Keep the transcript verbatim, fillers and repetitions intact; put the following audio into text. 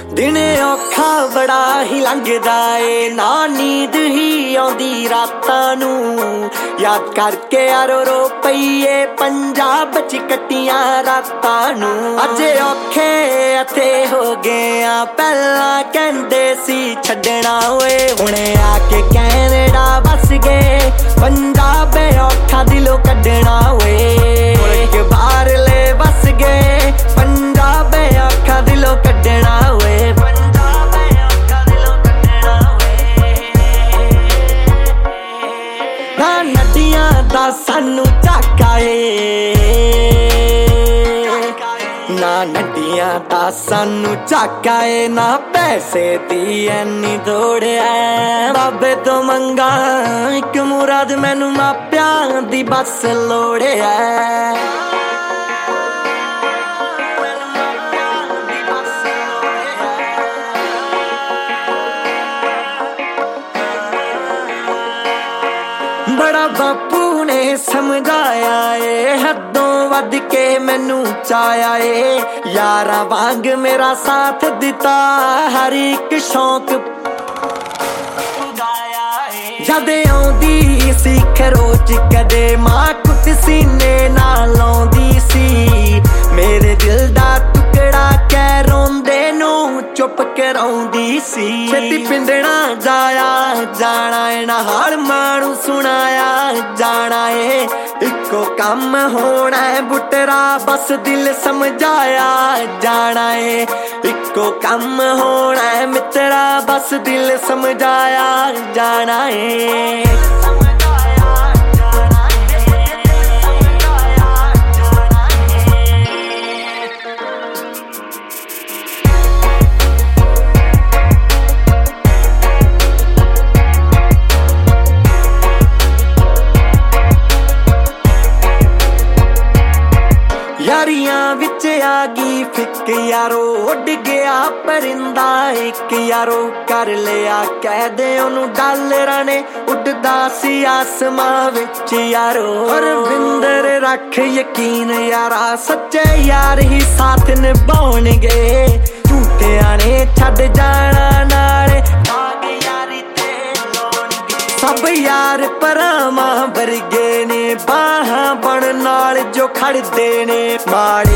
ਦਿਨੇ ਔਖਾ ਬੜਾ ਹੀ ਲੰਘਦਾ ਏ, ਨਾ ਨੀਂਦ ਹੀ ਆਉਂਦੀ ਰਾਤਾਂ ਨੂੰ। ਯਾਦ ਕਰਕੇ ਯਾਰੋ ਰੋ ਪਈਏ ਪੰਜਾਬ ਚ ਕੱਟੀਆਂ ਰਾਤਾਂ ਨੂੰ। ਅੱਜ ਔਖੇ ਇੱਥੇ ਹੋ ਗਏ ਆ, ਪਹਿਲਾਂ ਕਹਿੰਦੇ ਸੀ ਛੱਡਣਾ ਓਏ, ਹੁਣੇ ਆ ਕੇ ਕੈਨੇਡਾ ਵਸ ਗਏ। ਪੰਜਾਬ ਔਖਾ ਦਿਲੋਂ ਕੱਢਣਾ ਓਏ, ਮੁਲਕ ਬਾਹਰਲੇ ਵਸ ਗਏ। ਪੰਜਾਬ ਔਖਾ ਦਿਲੋਂ ਕੱਢਣਾ ਓਏ, ਪੰਜਾਬ ਔਖਾ ਦਿਲੋਂ ਕੱਢਣਾ ਓਏ। ਨਾ ਨਦੀਆਂ ਦਾ ਸਾਨੂੰ ਝਾਕਾ ਏ, ਨਾ ਨਦੀਆਂ ਦਾ ਸਾਨੂੰ ਝਾਕਾ ਏ, ਨਾ ਪੈਸੇ ਦੀ ਐਨੀ ਦੌੜ ਐ। ਬਾਬੇ ਤੋਂ ਮੰਗਾ ਇੱਕ ਮੁਰਾਦ, ਮੈਨੂੰ ਮਾਪਿਆਂ ਦੀ ਬਸ ਲੋੜ ਐ। ਬੜਾ ਬਾਪੂ ਨੇ ਸਮਝਾਇਆ ਏ, ਹੱਦੋਂ ਵੱਧ ਕੇ ਮੈਨੂੰ ਚਾਇਆ ਏ। ਯਾਰਾਂ ਵਾਂਗ ਮੇਰਾ ਸਾਥ ਦਿੱਤਾ, ਹਰ ਇੱਕ ਸ਼ੌਂਕ ਜਦ ਆਉਂਦੀ ਸੀ ਖਰੋਚ ਕਦੇ ਮਾਂ ਕੁੱਟ ਸੀਨੇ ਨਾਲ ਲਾਉਂਦੀ ਸੀ। ਮੇਰੇ ਦਿਲ ਦਾ ਟੁਕੜਾ ਕਹਿ ਰੋਂਦੇ ਨੂੰ ਚੁੱਪ ਕਰਾਉਂਦੀ ਸੀ। ਛੇਤੀ ਪਿੰਡਣਾ ਜਾਇਆ ਜਾਣਾ ਏ, ਨਾ ਹਾਲ ਮਾਣੂ ਸੁਣਾਇਆ ਜਾਣਾ ਏ। ਇੱਕੋ ਕੰਮ ਹੋਣਾ ਏ ਬੁੱਟਰਾ, ਬਸ ਦਿਲ ਸਮਝਾਇਆ ਜਾਣਾ ਏ। ਇੱਕੋ ਕੰਮ ਹੋਣਾ ਏ ਮਿੱਤਰਾ, ਬਸ ਦਿਲ ਸਮਝਾਇਆ ਜਾਣਾ ਏ। ਯਾਰੀਆਂ ਵਿੱਚ ਆ ਗਈ ਫਿੱਕ ਯਾਰੋ, ਉੱਡ ਗਿਆ ਪਰਿੰਦਾ ਇੱਕ ਯਾਰੋ। ਕਰ ਲਿਆ ਕੈਦ ਉਹਨੂੰ ਡਾਲਰਾਂ ਨੇ, ਉੱਡਦਾ ਸੀ ਆਸਮਾਂ ਵਿੱਚ ਯਾਰੋ। ਰਵਿੰਦਰ ਰੱਖ ਯਕੀਨ ਯਾਰਾ, ਸੱਚੇ ਯਾਰ ਹੀ ਸਾਥ ਨਿਭਾਉਣਗੇ। ਝੂਠਿਆਂ ਨੇ ਛੱਡ ਜਾਣਾ ਨਾਲੇ ਦਾਗ ਯਾਰੀ ਤੇ ਲਾਉਣਗੇ। ਸਭ ਯਾਰ ਭਰਾਵਾਂ ਵਰਗੇ ਨੇ, ਬਾਹਾਂ ਬਣ ਨਾਲ ਜੋ ਖੜਦੇ ਨੇ। ਮਾੜੇ